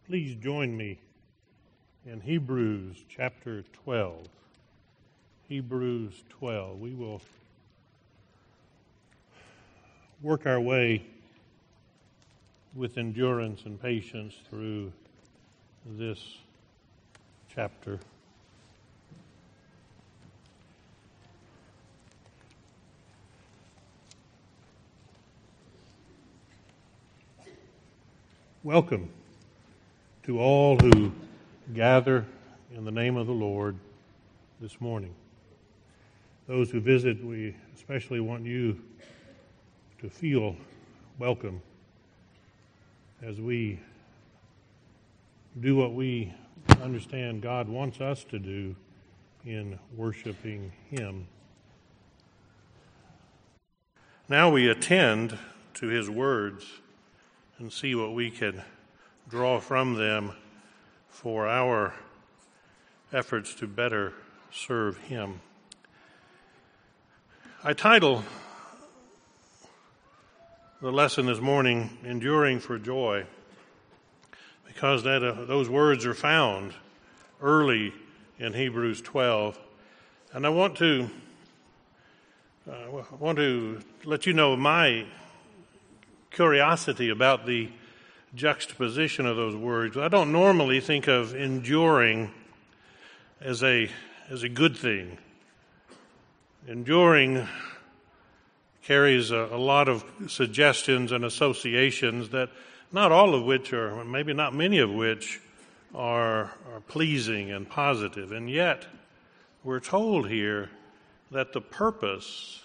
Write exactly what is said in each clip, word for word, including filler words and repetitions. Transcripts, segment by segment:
Please join me in Hebrews chapter twelve. Hebrews twelve. We will work our way with endurance and patience through this chapter. Welcome to all who gather in the name of the Lord this morning. Those who visit, we especially want you to feel welcome as we do what we understand God wants us to do in worshiping Him. Now we attend to His words and see what we can draw from them for our efforts to better serve Him. I title the lesson this morning, Enduring for Joy, because that uh, those words are found early in Hebrews twelve. And I want to uh, want to let you know my curiosity about the juxtaposition of those words. I don't normally think of enduring as a as a good thing. Enduring carries a, a lot of suggestions and associations that not all of which are, maybe not many of which are, are pleasing and positive. And yet, we're told here that the purpose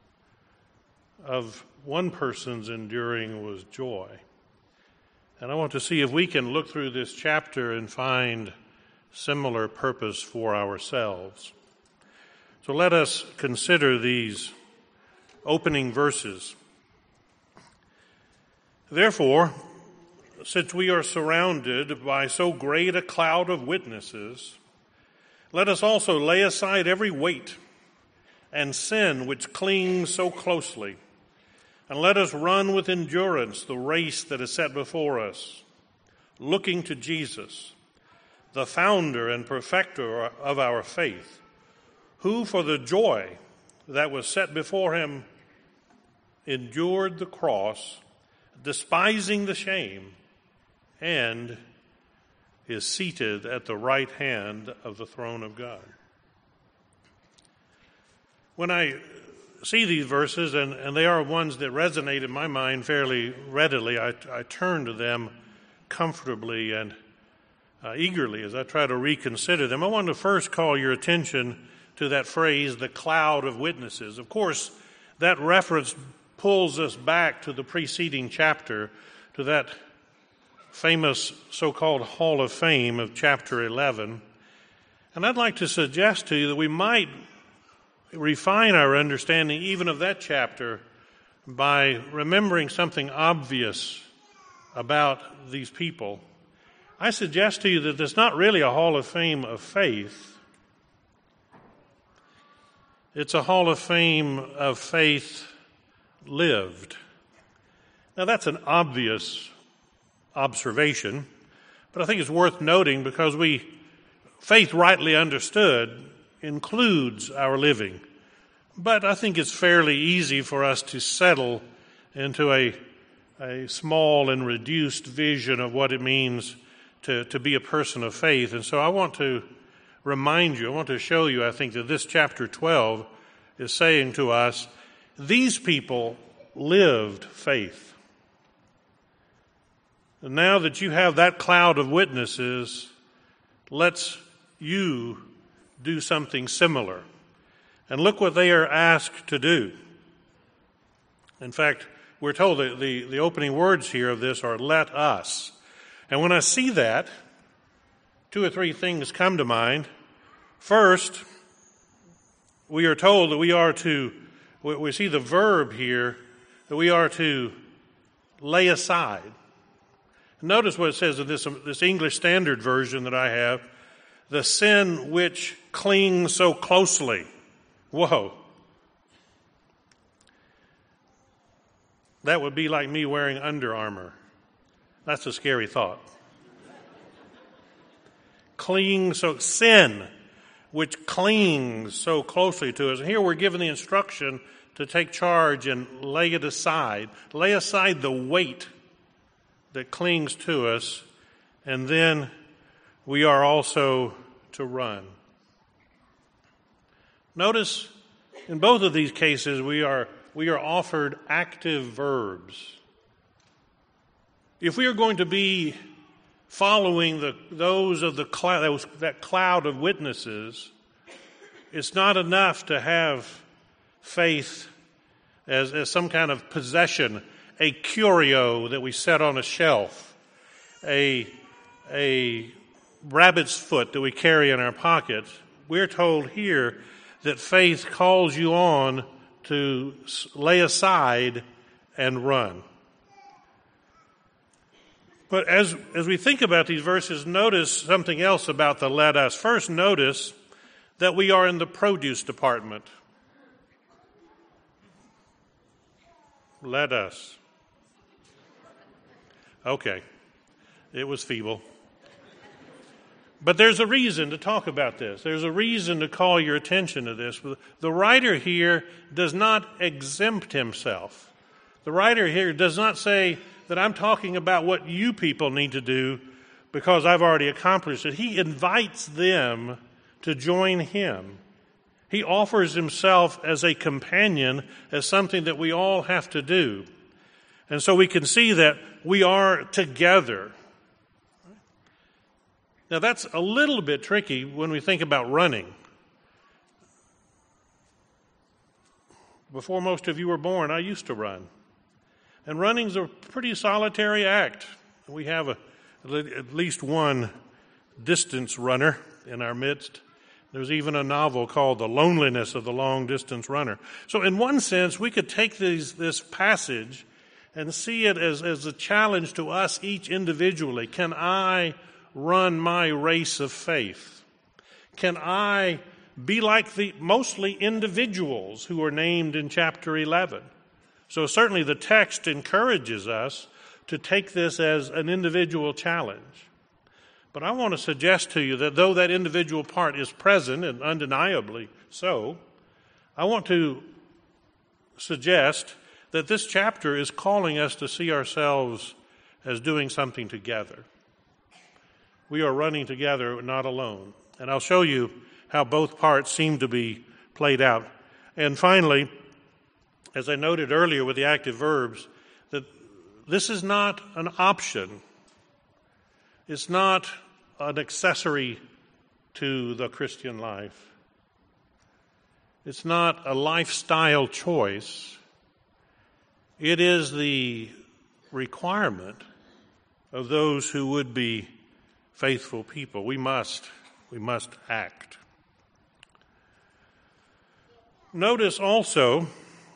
of one person's enduring was joy. And I want to see if we can look through this chapter and find similar purpose for ourselves. So let us consider these opening verses. Therefore, since we are surrounded by so great a cloud of witnesses, let us also lay aside every weight and sin which clings so closely, and let us run with endurance the race that is set before us, looking to Jesus, the founder and perfecter of our faith, who for the joy that was set before him endured the cross, despising the shame, and is seated at the right hand of the throne of God. When I see these verses, and, and they are ones that resonate in my mind fairly readily, I, I turn to them comfortably and uh, eagerly as I try to reconsider them. I want to first call your attention to that phrase, the cloud of witnesses. Of course, that reference pulls us back to the preceding chapter, to that famous so-called Hall of Fame of chapter eleven. And I'd like to suggest to you that we might refine our understanding even of that chapter by remembering something obvious about these people. I suggest to you that it's not really a Hall of Fame of faith. It's a Hall of Fame of faith lived. Now that's an obvious observation, but I think it's worth noting because we, faith rightly understood, includes our living. But I think it's fairly easy for us to settle into a, a small and reduced vision of what it means to, to be a person of faith. And so I want to remind you, I want to show you, I think, that this chapter twelve is saying to us, these people lived faith. And now that you have that cloud of witnesses, let's you do something similar. And look what they are asked to do. In fact, we're told that the, the opening words here of this are, let us. And when I see that, two or three things come to mind. First, we are told that we are to, we see the verb here, that we are to lay aside. Notice what it says in this, this English Standard Version that I have, the sin which clings so closely. Whoa. That would be like me wearing Under Armour. That's a scary thought. clings so sin, which clings so closely to us. And here we're given the instruction to take charge and lay it aside, lay aside the weight that clings to us, and then we are also to run. Notice in both of these cases we are we are offered active verbs. If we are going to be following the those of the cloud, those, that cloud of witnesses, it's not enough to have faith as, as some kind of possession, a curio that we set on a shelf, a a rabbit's foot that we carry in our pocket. We're told here that faith calls you on to lay aside and run. But as, as we think about these verses, notice something else about the let us. First, notice that we are in the produce department. Let us. Okay. It was feeble. But there's a reason to talk about this. There's a reason to call your attention to this. The writer here does not exempt himself. The writer here does not say that I'm talking about what you people need to do because I've already accomplished it. He invites them to join him. He offers himself as a companion, as something that we all have to do. And so we can see that we are together. Now that's a little bit tricky when we think about running. Before most of you were born, I used to run. And running's a pretty solitary act. We have a, at least one distance runner in our midst. There's even a novel called The Loneliness of the Long Distance Runner. So in one sense, we could take these, this passage and see it as, as a challenge to us each individually. Can I run my race of faith? Can I be like the mostly individuals who are named in chapter eleven? So certainly the text encourages us to take this as an individual challenge. But I want to suggest to you that though that individual part is present, and undeniably so, I want to suggest that this chapter is calling us to see ourselves as doing something together. We are running together, not alone. And I'll show you how both parts seem to be played out. And finally, as I noted earlier with the active verbs, that this is not an option. It's not an accessory to the Christian life. It's not a lifestyle choice. It is the requirement of those who would be faithful people. We must, we must act. Notice also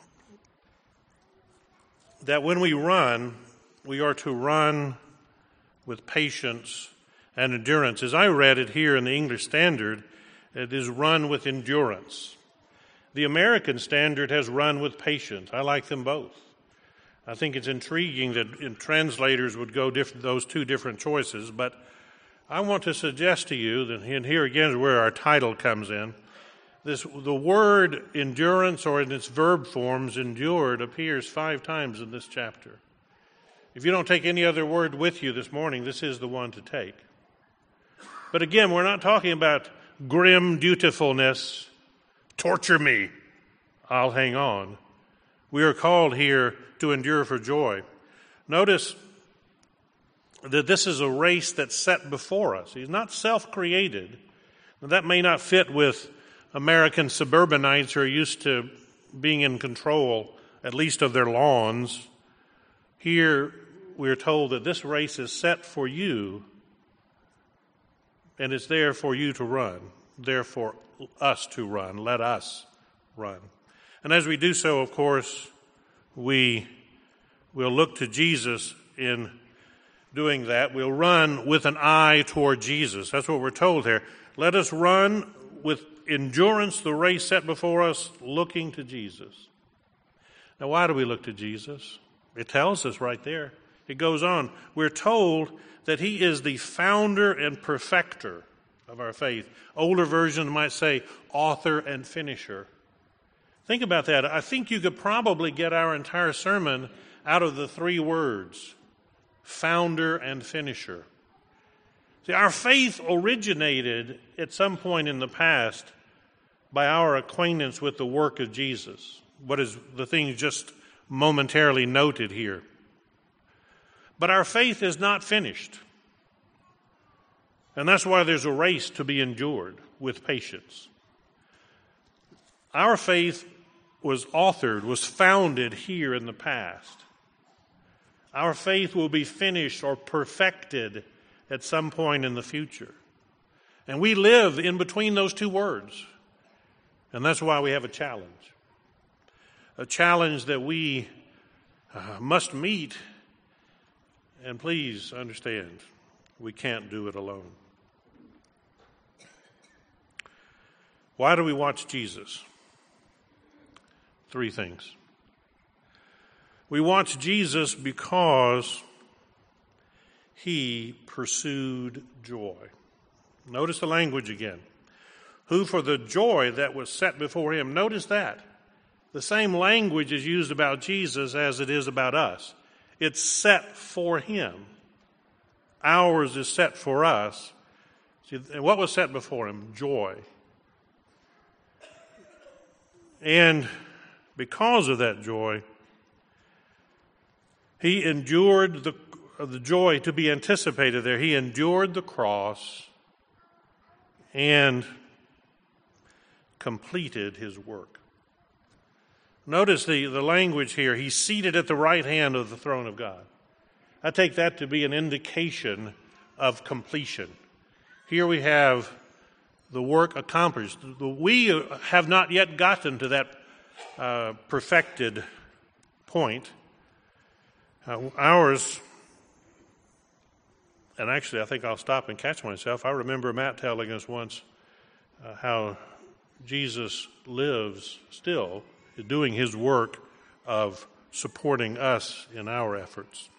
that when we run, we are to run with patience and endurance. As I read it here in the English Standard, it is run with endurance. The American Standard has run with patience. I like them both. I think it's intriguing that translators would go different, those two different choices, but I want to suggest to you that, and here again is where our title comes in, this the word endurance, or in its verb forms, endured, appears five times in this chapter. If you don't take any other word with you this morning, this is the one to take. But again, we're not talking about grim dutifulness, torture me, I'll hang on. We are called here to endure for joy. Notice that this is a race that's set before us. He's not self-created. Now, that may not fit with American suburbanites who are used to being in control, at least of their lawns. Here, we're told that this race is set for you, and it's there for you to run, there for us to run. Let us run. And as we do so, of course, we will look to Jesus in doing that. We'll run with an eye toward Jesus. That's what we're told here. Let us run with endurance the race set before us, looking to Jesus. Now, why do we look to Jesus? It tells us right there. It goes on. We're told that he is the founder and perfecter of our faith. Older versions might say author and finisher. Think about that. I think you could probably get our entire sermon out of the three words, founder and finisher. See, our faith originated at some point in the past by our acquaintance with the work of Jesus. What is the thing just momentarily noted here. But our faith is not finished. And that's why there's a race to be endured with patience. Our faith was authored, was founded here in the past. Our faith will be finished or perfected at some point in the future. And we live in between those two words. And that's why we have a challenge. A challenge that we uh, must meet. And please understand, we can't do it alone. Why do we watch Jesus? Three things. We watch Jesus because he pursued joy. Notice the language again. Who for the joy that was set before him. Notice that. The same language is used about Jesus as it is about us. It's set for him. Ours is set for us. See, and what was set before him? Joy. And because of that joy, he endured the, the joy to be anticipated there. He endured the cross and completed his work. Notice the, the language here. He's seated at the right hand of the throne of God. I take that to be an indication of completion. Here we have the work accomplished. We have not yet gotten to that uh, perfected point. Uh, ours, and actually I think I'll stop and catch myself. I remember Matt telling us once uh, how Jesus lives still, doing his work of supporting us in our efforts.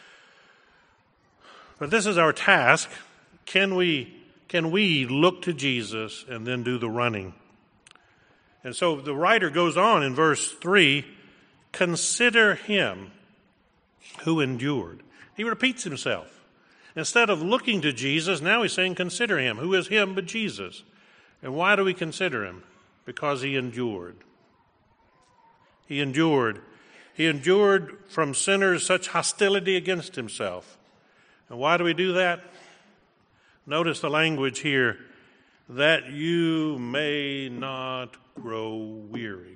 But this is our task. Can we, can we look to Jesus and then do the running? And so the writer goes on in verse three, consider him who endured. He repeats himself. Instead of looking to Jesus, now he's saying consider him. Who is him but Jesus? And why do we consider him? Because he endured. He endured. He endured from sinners such hostility against himself. And why do we do that? Notice the language here, that you may not grow weary.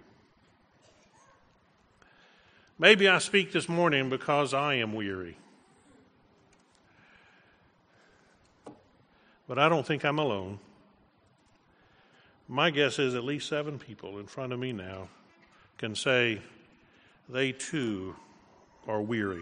Maybe I speak this morning because I am weary. But I don't think I'm alone. My guess is at least seven people in front of me now can say they too are weary.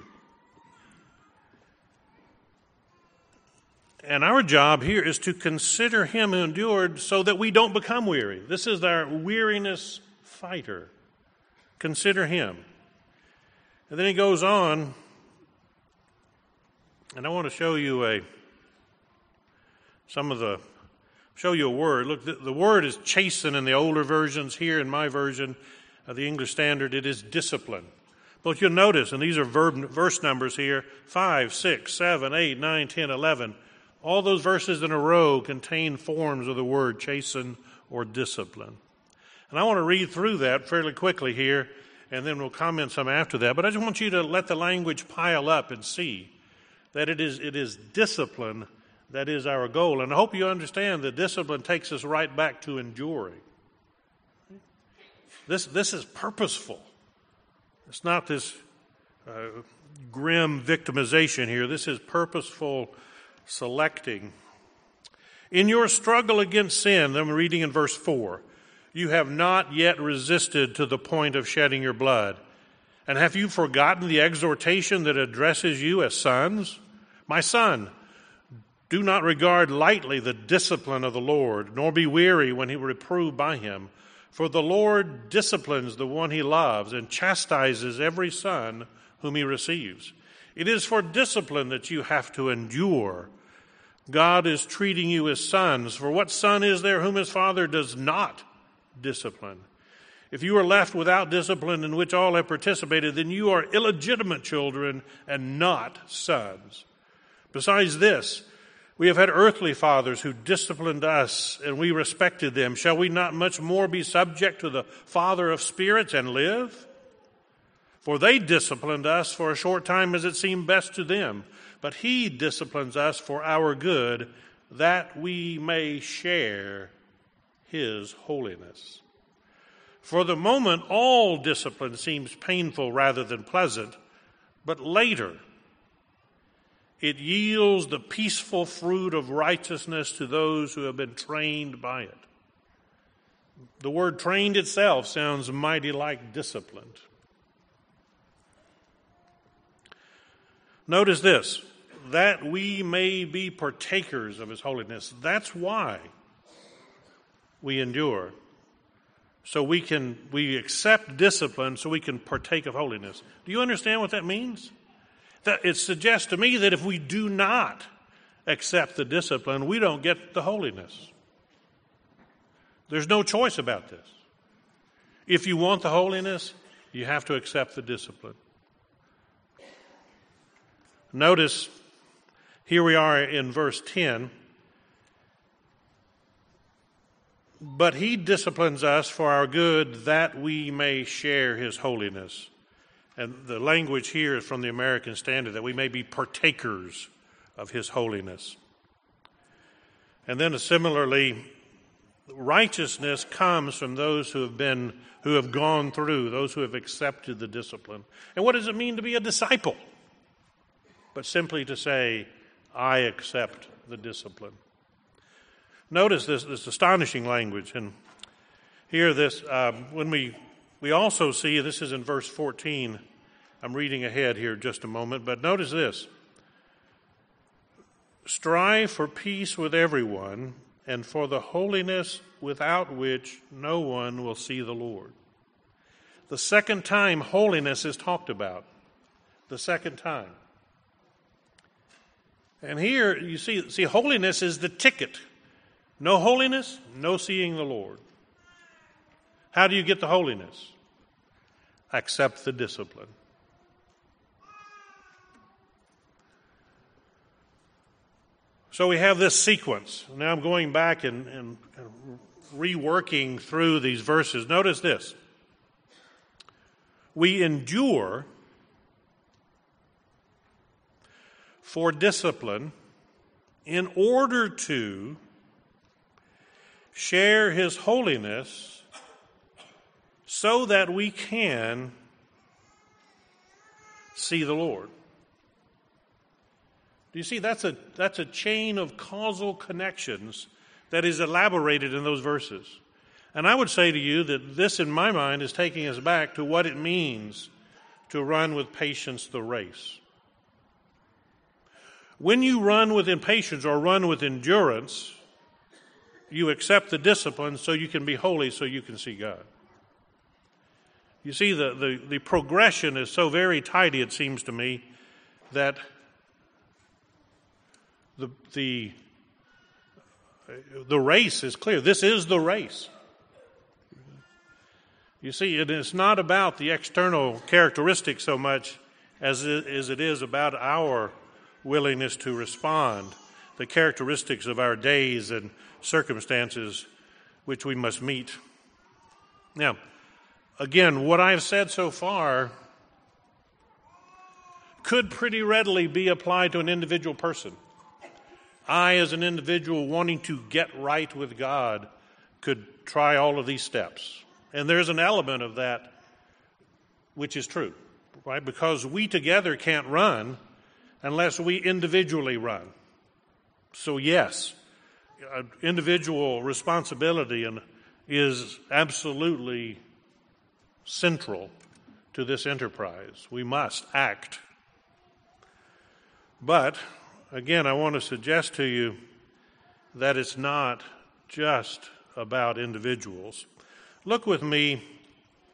And our job here is to consider him who endured so that we don't become weary. This is our weariness fighter. Consider him. And then he goes on, and I want to show you a some of the show you a word. Look, the, the word is chasten in the older versions. Here in my version of the English Standard, it is discipline. But you'll notice, and these are verb, verse numbers here, five, six, seven, eight, nine, ten, eleven. All those verses in a row contain forms of the word chasten or discipline. And I want to read through that fairly quickly here, and then we'll comment some after that. But I just want you to let the language pile up and see that it is it is discipline that is our goal. And I hope you understand that discipline takes us right back to enduring. This, this is purposeful. It's not this uh, grim victimization here. This is purposeful selecting. In your struggle against sin, I'm reading in verse four, you have not yet resisted to the point of shedding your blood. And have you forgotten the exhortation that addresses you as sons? My son, do not regard lightly the discipline of the Lord, nor be weary when he reproved by him. For the Lord disciplines the one he loves and chastises every son whom he receives. It is for discipline that you have to endure. God is treating you as sons. For what son is there whom his father does not discipline? If you are left without discipline in which all have participated, then you are illegitimate children and not sons. Besides this, we have had earthly fathers who disciplined us, and we respected them. Shall we not much more be subject to the Father of spirits and live? For they disciplined us for a short time as it seemed best to them, but he disciplines us for our good, that we may share his holiness. For the moment, all discipline seems painful rather than pleasant, but later it yields the peaceful fruit of righteousness to those who have been trained by it. The word trained itself sounds mighty like disciplined. Notice this, that we may be partakers of his holiness. That's why we endure. So we can we accept discipline so we can partake of holiness. Do you understand what that means? That it suggests to me that if we do not accept the discipline, we don't get the holiness. There's no choice about this. If you want the holiness, you have to accept the discipline. Notice, here we are in verse ten. But he disciplines us for our good, that we may share his holiness. And the language here is from the American Standard, that we may be partakers of his holiness. And then similarly, righteousness comes from those who have been, who have gone through, those who have accepted the discipline. And what does it mean to be a disciple? But simply to say, I accept the discipline. Notice this, this astonishing language, and here this, um, when we, we also see, this is in verse fourteen, I'm reading ahead here just a moment, but notice this. Strive for peace with everyone, and for the holiness without which no one will see the Lord. The second time holiness is talked about, the second time. And here you see, see holiness is the ticket. No holiness, no seeing the Lord. How do you get the holiness? Accept the discipline. So we have this sequence. Now I'm going back and, and, and reworking through these verses. Notice this. We endure for discipline in order to share his holiness so that we can see the Lord. Do you see, that's a, that's a chain of causal connections that is elaborated in those verses. And I would say to you that this, in my mind, is taking us back to what it means to run with patience the race. When you run with impatience or run with endurance, you accept the discipline so you can be holy, so you can see God. You see, the, the, the progression is so very tidy, it seems to me, that the, the, the race is clear. This is the race. You see, it is not about the external characteristics so much as it, as it is about our willingness to respond, the characteristics of our days and circumstances which we must meet. Now, again, what I've said so far could pretty readily be applied to an individual person. I, as an individual wanting to get right with God, could try all of these steps. And there's an element of that which is true, right? Because we together can't run unless we individually run. So yes, individual responsibility and is absolutely central to this enterprise. We must act. But, again, I want to suggest to you that it's not just about individuals. Look with me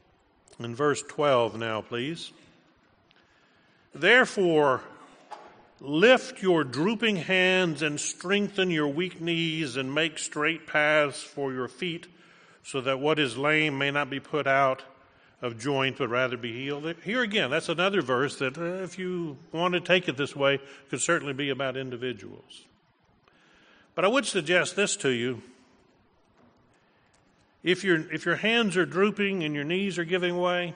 in verse twelve now, please. Therefore, Lift your drooping hands and strengthen your weak knees and make straight paths for your feet, so that what is lame may not be put out of joint, but rather be healed. Here again, that's another verse that, uh, if you want to take it this way, could certainly be about individuals. But I would suggest this to you. If your if your hands are drooping and your knees are giving way,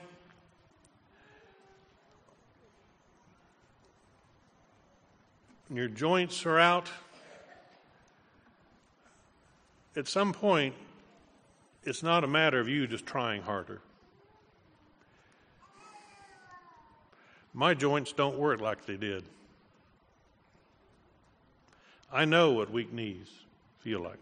and your joints are out, at some point, it's not a matter of you just trying harder. My joints don't work like they did. I know what weak knees feel like.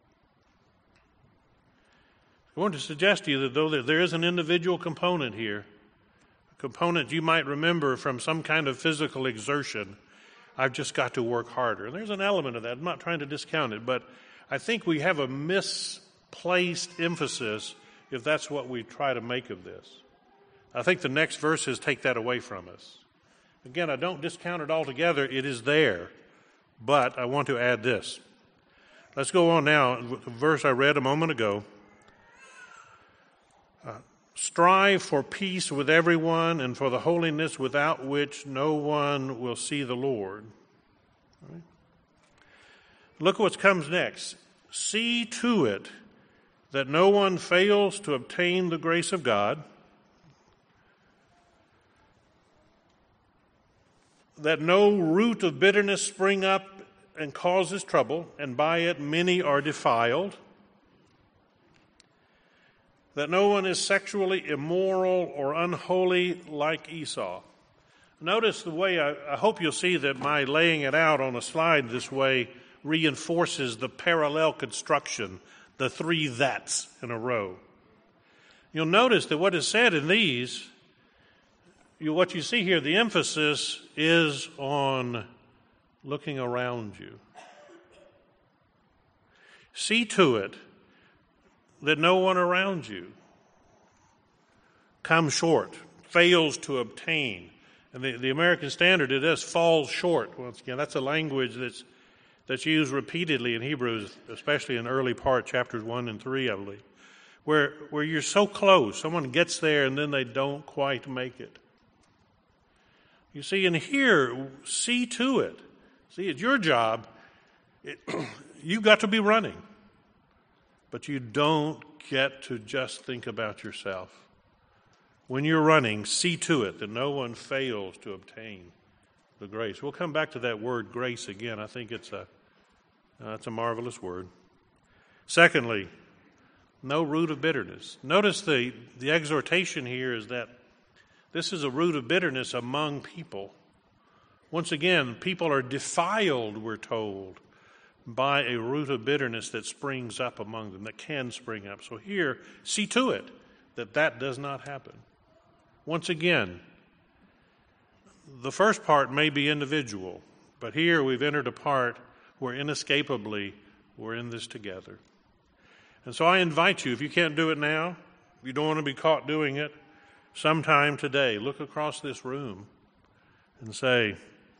I want to suggest to you that though there is an individual component here, a component you might remember from some kind of physical exertion, I've just got to work harder. And there's an element of that. I'm not trying to discount it, but I think we have a misplaced emphasis if that's what we try to make of this. I think the next verses take that away from us. Again, I don't discount it altogether. It is there. But I want to add this. Let's go on now. The verse I read a moment ago. Uh, Strive for peace with everyone and for the holiness without which no one will see the Lord. All right. Look what comes next. See to it that no one fails to obtain the grace of God, that no root of bitterness spring up and causes trouble, and by it many are defiled, that no one is sexually immoral or unholy like Esau. Notice the way, I, I hope you'll see that my laying it out on a slide this way reinforces the parallel construction, the three that's in a row. You'll notice that what is said in these, you, what you see here, the emphasis is on looking around you. See to it that no one around you comes short, fails to obtain. And the, the American Standard, it does falls short. Once again, that's a language that's that's used repeatedly in Hebrews, especially in early part, chapters one and three, I believe, where where you're so close, someone gets there and then they don't quite make it. You see, in here, see to it. See, it's your job. It, you've got to be running. But you don't get to just think about yourself. When you're running, see to it that no one fails to obtain the grace. We'll come back to that word grace again. I think it's a, uh, it's a marvelous word. Secondly, no root of bitterness. Notice the, the exhortation here is that this is a root of bitterness among people. Once again, people are defiled, we're told, by a root of bitterness that springs up among them, that can spring up. So here, see to it that that does not happen. Once again, the first part may be individual, but here we've entered a part where inescapably we're in this together. And so I invite you, if you can't do it now, if you don't want to be caught doing it, sometime today, look across this room and say,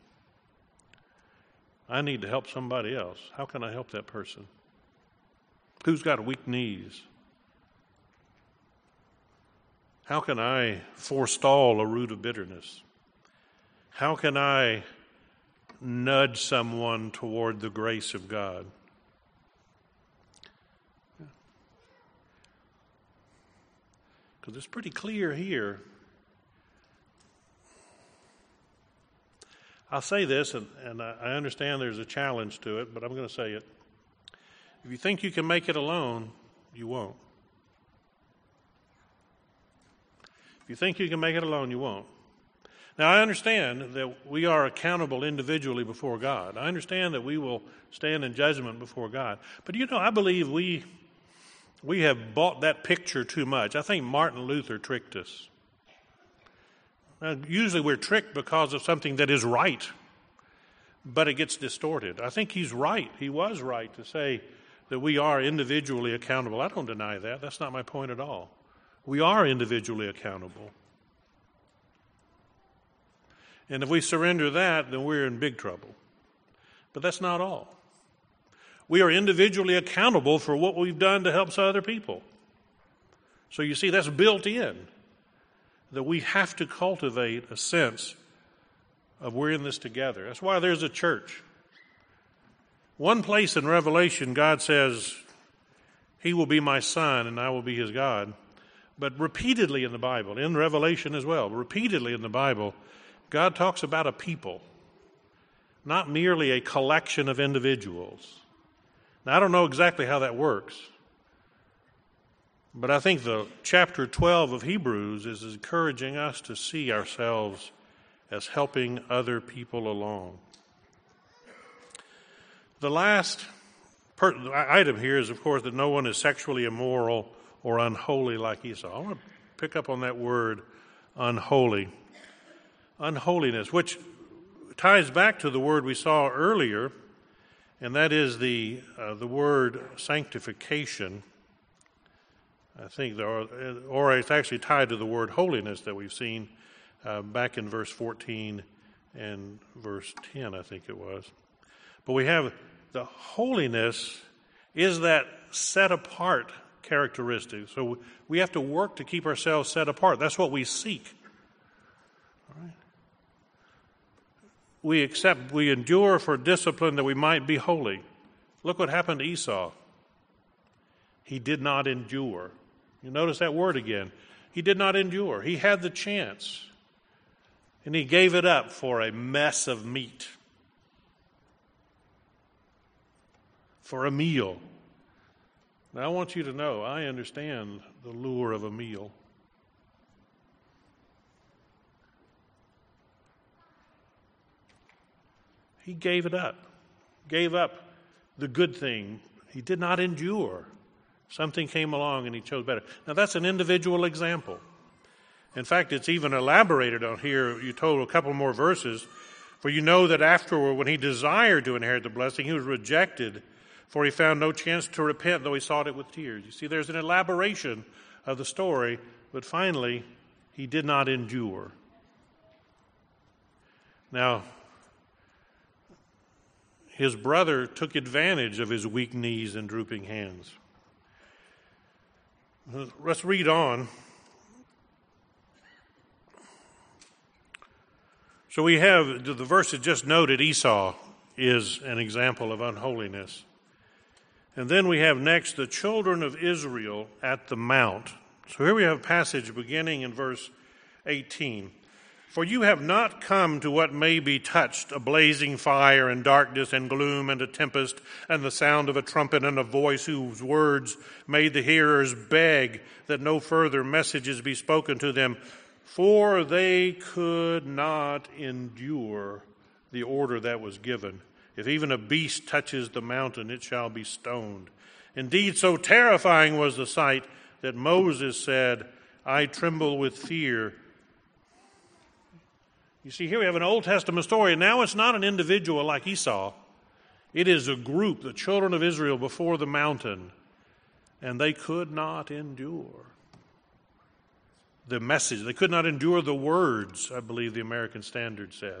I need to help somebody else. How can I help that person? Who's got weak knees? How can I forestall a root of bitterness? How can I nudge someone toward the grace of God? Because it's pretty clear here. I'll say this, and, and I understand there's a challenge to it, but I'm going to say it. If you think you can make it alone, you won't. If you think you can make it alone, you won't. Now, I understand that we are accountable individually before God. I understand that we will stand in judgment before God. But, you know, I believe we we have bought that picture too much. I think Martin Luther tricked us. Now, usually we're tricked because of something that is right, but it gets distorted. I think he's right. He was right to say that we are individually accountable. I don't deny that. That's not my point at all. We are individually accountable. And if we surrender that, then we're in big trouble. But that's not all. We are individually accountable for what we've done to help other people. So you see, that's built in, that we have to cultivate a sense of we're in this together. That's why there's a church. One place in Revelation, God says, He will be my son and I will be His God. But repeatedly in the Bible, in Revelation as well, repeatedly in the Bible, God talks about a people, not merely a collection of individuals. Now, I don't know exactly how that works, but I think the chapter twelve of Hebrews is encouraging us to see ourselves as helping other people along. The last per- item here is, of course, that no one is sexually immoral or unholy like Esau. I want to pick up on that word, unholy. Unholiness, which ties back to the word we saw earlier, and that is the uh, the word sanctification. I think, the, or it's actually tied to the word holiness that we've seen uh, back in verse fourteen and verse ten, I think it was. But we have the holiness is that set apart characteristic. So we have to work to keep ourselves set apart. That's what we seek. All right. We accept, we endure for discipline that we might be holy. Look what happened to Esau. He did not endure. You notice that word again. He did not endure. He had the chance, and he gave it up for a mess of meat, for a meal. Now, I want you to know, I understand the lure of a meal. He gave it up, gave up the good thing. He did not endure. Something came along and he chose better. Now, that's an individual example. In fact, it's even elaborated on here. You told a couple more verses. For you know that afterward, when he desired to inherit the blessing, he was rejected, for he found no chance to repent, though he sought it with tears. You see, there's an elaboration of the story, but finally, he did not endure. Now, his brother took advantage of his weak knees and drooping hands. Let's read on. So we have the verse that just noted, Esau is an example of unholiness. And then we have next the children of Israel at the mount. So here we have a passage beginning in verse eighteen. For you have not come to what may be touched, a blazing fire and darkness and gloom and a tempest and the sound of a trumpet and a voice whose words made the hearers beg that no further messages be spoken to them, for they could not endure the order that was given. If even a beast touches the mountain, it shall be stoned. Indeed, so terrifying was the sight that Moses said, I tremble with fear. You see, here we have an Old Testament story. Now it's not an individual like Esau. It is a group, the children of Israel before the mountain, and they could not endure the message. They could not endure the words, I believe the American Standard says.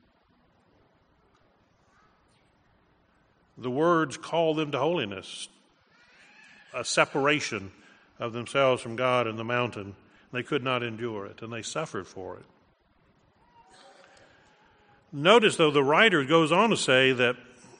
The words call them to holiness, a separation of themselves from God in the mountain. They could not endure it, and they suffered for it. Notice, though, the writer goes on to say that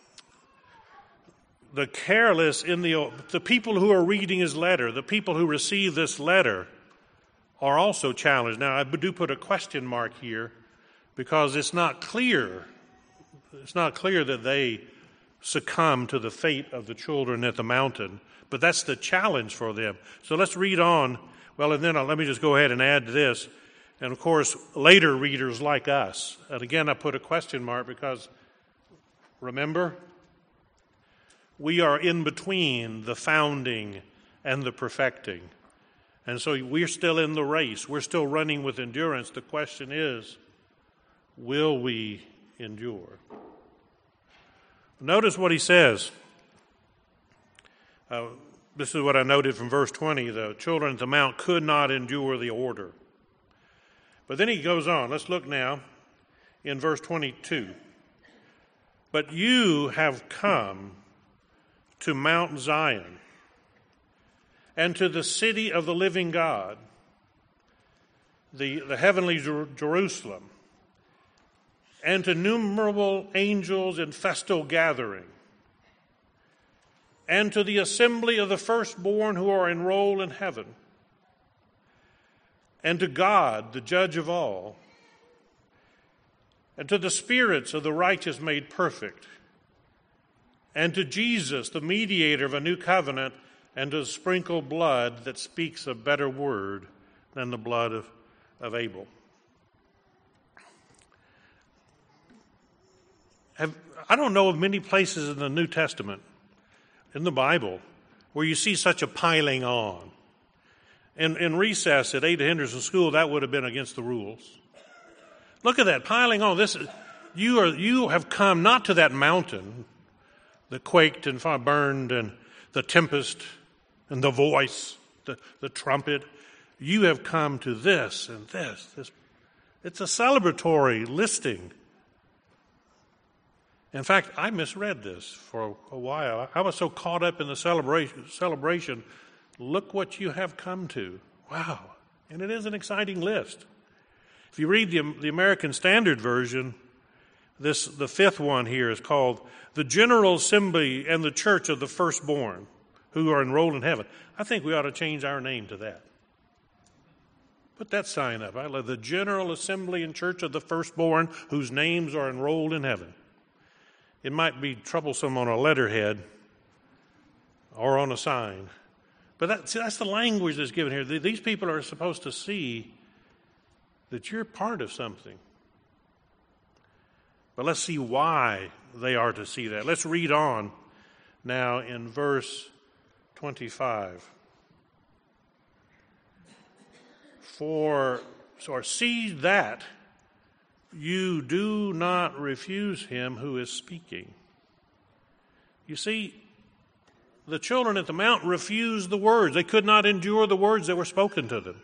the careless in the the people who are reading his letter, the people who receive this letter, are also challenged. Now, I do put a question mark here because it's not clear. It's not clear that they succumb to the fate of the children at the mountain, but that's the challenge for them. So let's read on. Well, and then I'll, let me just go ahead and add to this. And, of course, later readers like us. And again, I put a question mark because, remember, we are in between the founding and the perfecting. And so we're still in the race. We're still running with endurance. The question is, will we endure? Notice what he says. Uh, this is what I noted from verse twenty. The children at the mount could not endure the order. But then he goes on. Let's look now in verse twenty-two. But you have come to Mount Zion and to the city of the living God, the, the heavenly Jer- Jerusalem, and to innumerable angels in festal gathering, and to the assembly of the firstborn who are enrolled in heaven, and to God, the judge of all, and to the spirits of the righteous made perfect, and to Jesus, the mediator of a new covenant, and to the sprinkled blood that speaks a better word than the blood of, of Abel. Have, I don't know of many places in the New Testament, in the Bible, where you see such a piling on. In, in recess at Ada Henderson School, that would have been against the rules. Look at that, piling on. This, you, are, you have come not to that mountain that quaked and burned and the tempest and the voice, the, the trumpet. You have come to this and this. this. It's a celebratory listing. In fact, I misread this for a while. I was so caught up in the celebration. celebration. Look what you have come to. Wow. And it is an exciting list. If you read the, the American Standard Version, this the fifth one here is called The General Assembly and the Church of the Firstborn who are enrolled in heaven. I think we ought to change our name to that. Put that sign up. I love the General Assembly and Church of the Firstborn whose names are enrolled in heaven. It might be troublesome on a letterhead or on a sign. But that, see, that's the language that's given here. These people are supposed to see that you're part of something. But let's see why they are to see that. Let's read on now in verse twenty-five. For, or see that you do not refuse him who is speaking. You see, the children at the mount refused the words. They could not endure the words that were spoken to them.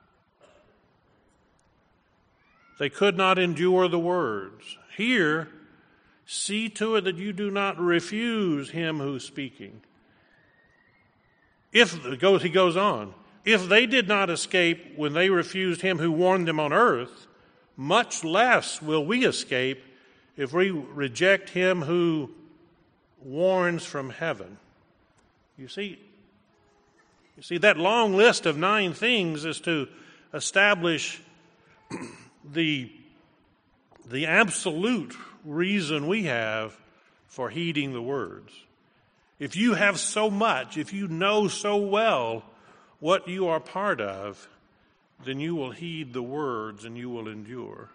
They could not endure the words. Here, see to it that you do not refuse him who's speaking. If, he goes on, if they did not escape when they refused him who warned them on earth, much less will we escape if we reject him who warns from heaven. You see, you see that long list of nine things is to establish the, the absolute reason we have for heeding the words. If you have so much, if you know so well what you are part of, then you will heed the words and you will endure.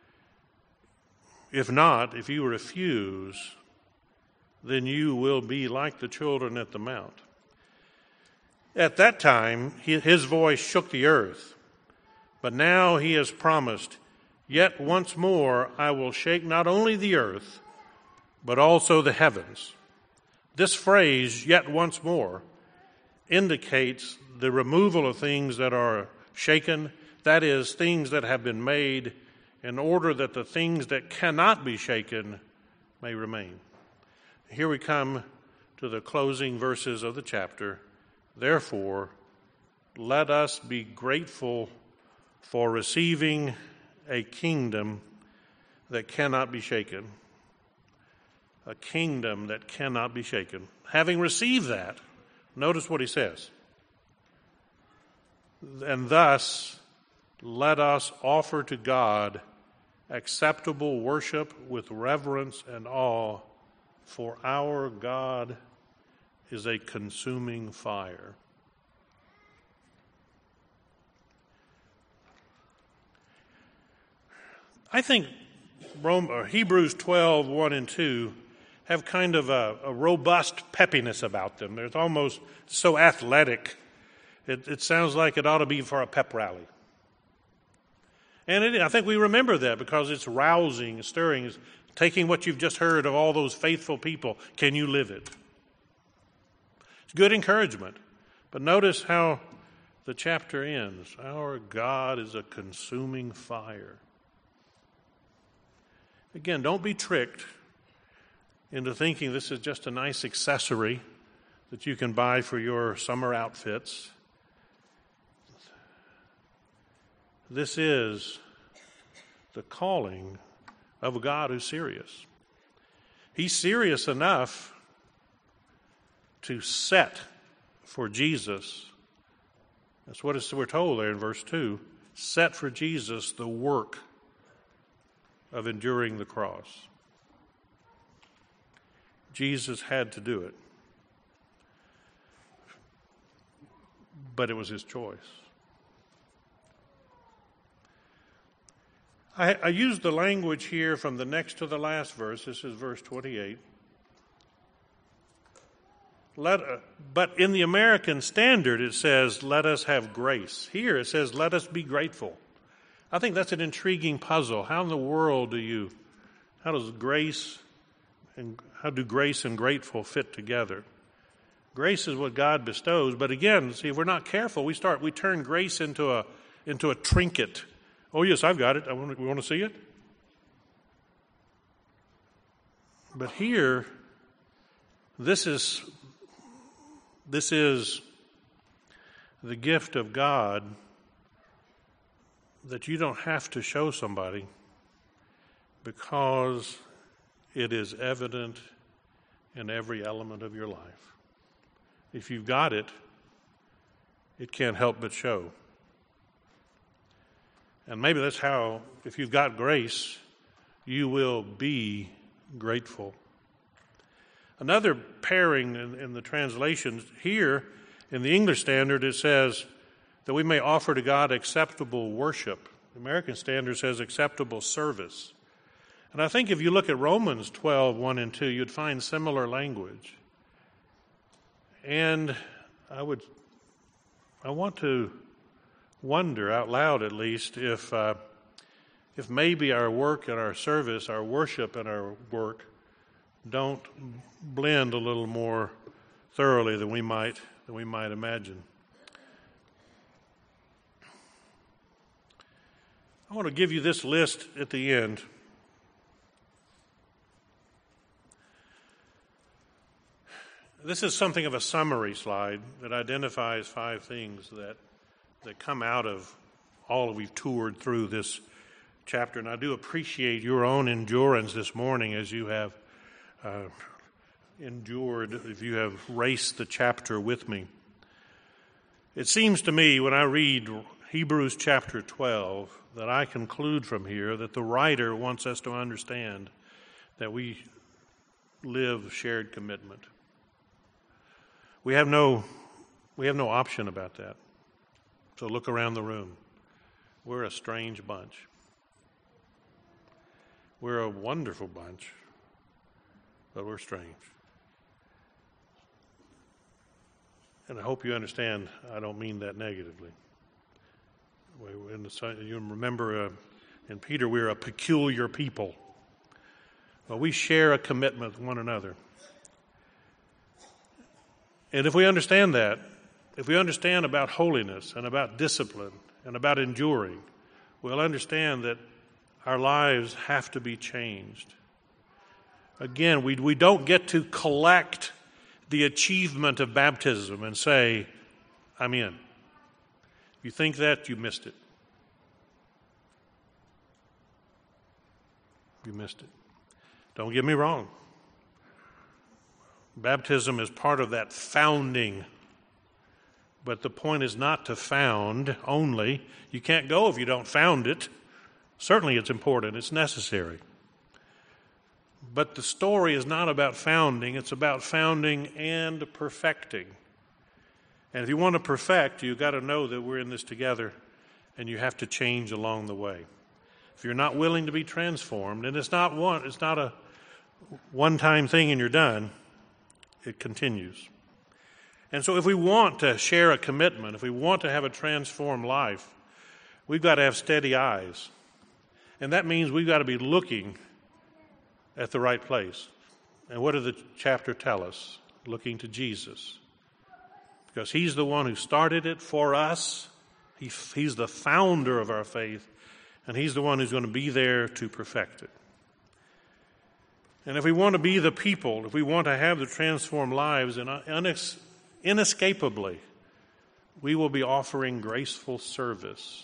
If not, if you refuse, then you will be like the children at the mount. At that time, his voice shook the earth, but now he has promised, yet once more I will shake not only the earth, but also the heavens. This phrase, yet once more, indicates the removal of things that are shaken, that is, things that have been made in order that the things that cannot be shaken may remain. Here we come to the closing verses of the chapter. Therefore, let us be grateful for receiving a kingdom that cannot be shaken. A kingdom that cannot be shaken. Having received that, notice what he says. And thus, let us offer to God acceptable worship with reverence and awe, for our God is a consuming fire. I think Rome, or Hebrews twelve, one and two have kind of a, a robust peppiness about them. There's almost so athletic. It, it sounds like it ought to be for a pep rally. And it, I think we remember that because it's rousing, stirring, it's taking what you've just heard of all those faithful people. Can you live it? It's good encouragement. But notice how the chapter ends. Our God is a consuming fire. Again, don't be tricked into thinking this is just a nice accessory that you can buy for your summer outfits. This is the calling of a God who's serious. He's serious enough to set for Jesus. That's what we're told there in verse two. Set for Jesus the work of enduring the cross. Jesus had to do it. But it was his choice. I, I used the language here from the next to the last verse. This is verse twenty-eight. Let, uh, but in the American Standard, it says, let us have grace. Here it says, let us be grateful. I think that's an intriguing puzzle. How in the world do you, how does grace and how do grace and grateful fit together? Grace is what God bestows, but again, see, if we're not careful, we start, we turn grace into a, into a trinket. Oh yes, I've got it. I want to, we want to see it. But here, this is, this is the gift of God that you don't have to show somebody because it is evident in every element of your life. If you've got it, it can't help but show. And maybe that's how, if you've got grace, you will be grateful. Another pairing in, in the translations here, in the English Standard, it says that we may offer to God acceptable worship. The American Standard says acceptable service. And I think if you look at Romans twelve, one and two, you'd find similar language. And I would, I want to wonder out loud at least if, uh, if maybe our work and our service, our worship and our work don't blend a little more thoroughly than we might than we might imagine. I want to give you this list at the end. This is something of a summary slide that identifies five things that that come out of all we've toured through this chapter. And I do appreciate your own endurance this morning as you have uh, endured, if you have raced the chapter with me. It seems to me when I read Hebrews chapter twelve that I conclude from here that the writer wants us to understand that we live shared commitment. We have no, we have no option about that. So look around the room. We're a strange bunch. We're a wonderful bunch, but we're strange. And I hope you understand, I don't mean that negatively. In the, you remember uh, in Peter, we're a peculiar people. Well, we share a commitment with one another. And if we understand that, if we understand about holiness and about discipline and about enduring, we'll understand that our lives have to be changed. Again, we, we don't get to collect the achievement of baptism and say, I'm in. If you think that, you missed it. You missed it. Don't get me wrong. Baptism is part of that founding. But the point is not to found only. You can't go if you don't found it. Certainly it's important. It's necessary. But the story is not about founding. It's about founding and perfecting. And if you want to perfect, you've got to know that we're in this together, and you have to change along the way. If you're not willing to be transformed, and it's not one, it's not a one-time thing and you're done, it continues. And so if we want to share a commitment, if we want to have a transformed life, we've got to have steady eyes. And that means we've got to be looking at the right place. And what did the chapter tell us? Looking to Jesus. Because he's the one who started it for us. He, he's the founder of our faith. And he's the one who's going to be there to perfect it. And if we want to be the people, if we want to have the transformed lives, and unex- inescapably, we will be offering graceful service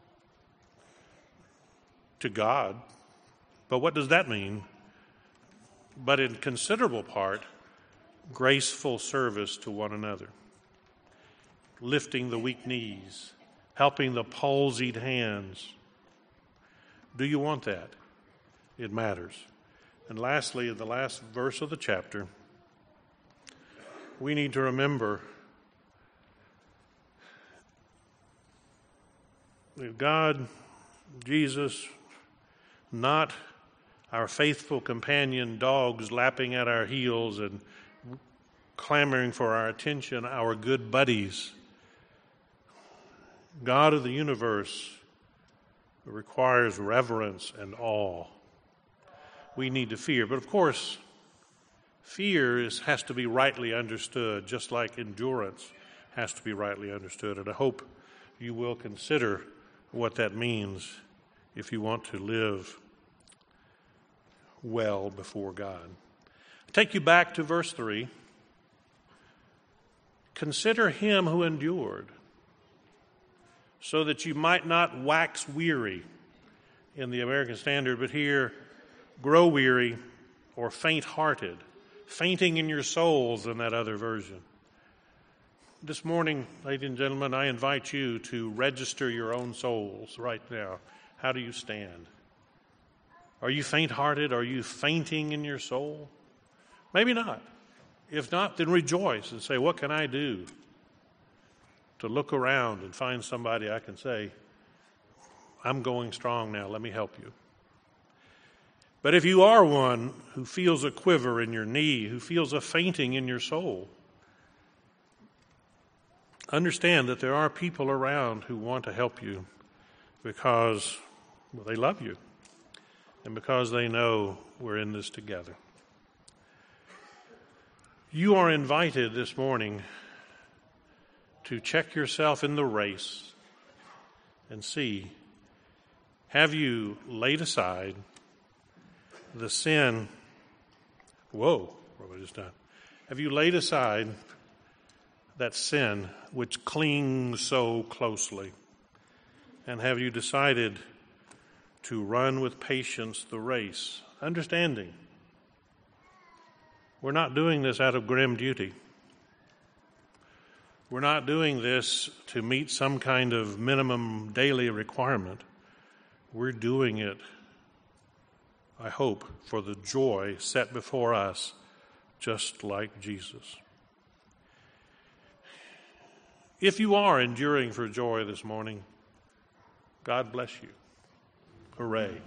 to God. But what does that mean? But in considerable part, graceful service to one another. Lifting the weak knees, helping the palsied hands. Do you want that? It matters. And lastly, in the last verse of the chapter, we need to remember that God, Jesus, not our faithful companion dogs lapping at our heels and clamoring for our attention, our good buddies. God of the universe requires reverence and awe. We need to fear. But of course, fear is, has to be rightly understood, just like endurance has to be rightly understood. And I hope you will consider what that means if you want to live well before God. I take you back to verse three. Consider him who endured, so that you might not wax weary in the American Standard, but here, grow weary or faint-hearted, fainting in your souls in that other version. This morning, ladies and gentlemen, I invite you to register your own souls right now. How do you stand? Are you faint-hearted? Are you fainting in your soul? Maybe not. If not, then rejoice and say, what can I do to look around and find somebody I can say, I'm going strong now, let me help you. But if you are one who feels a quiver in your knee, who feels a fainting in your soul, understand that there are people around who want to help you because well, they love you and because they know we're in this together. You are invited this morning to check yourself in the race and see, have you laid aside the sin? Whoa, what have I just done? Have you laid aside that sin which clings so closely? And have you decided to run with patience the race, understanding we're not doing this out of grim duty. We're not doing this to meet some kind of minimum daily requirement. We're doing it, I hope, for the joy set before us, just like Jesus. If you are enduring for joy this morning, God bless you. Hooray.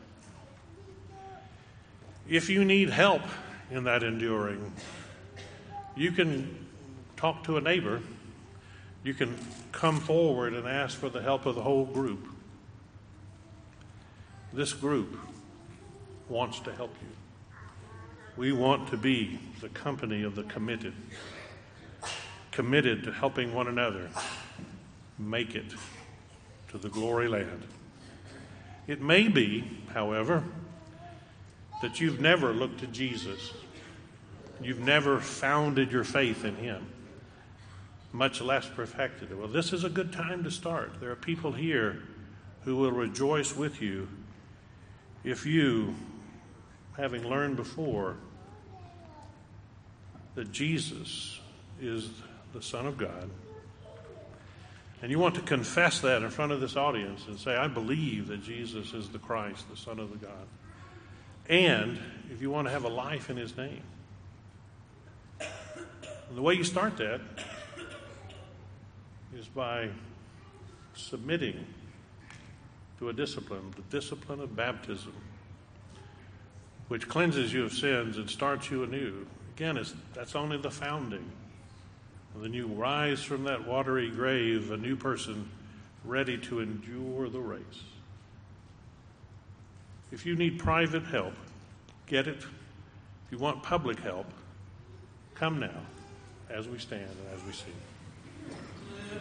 If you need help in that enduring, you can talk to a neighbor. You can come forward and ask for the help of the whole group. This group wants to help you. We want to be the company of the committed, committed to helping one another make it to the glory land. It may be, however, that you've never looked to Jesus. You've never founded your faith in him, much less perfected it. Well, this is a good time to start. There are people here who will rejoice with you if you, having learned before that Jesus is the Son of God, and you want to confess that in front of this audience and say, I believe that Jesus is the Christ, the Son of the God. And if you want to have a life in his name. And the way you start that is by submitting to a discipline, the discipline of baptism, which cleanses you of sins and starts you anew. Again, it's, that's only the founding. And then you rise from that watery grave, a new person ready to endure the race. If you need private help, get it. If you want public help, come now as we stand and as we sing.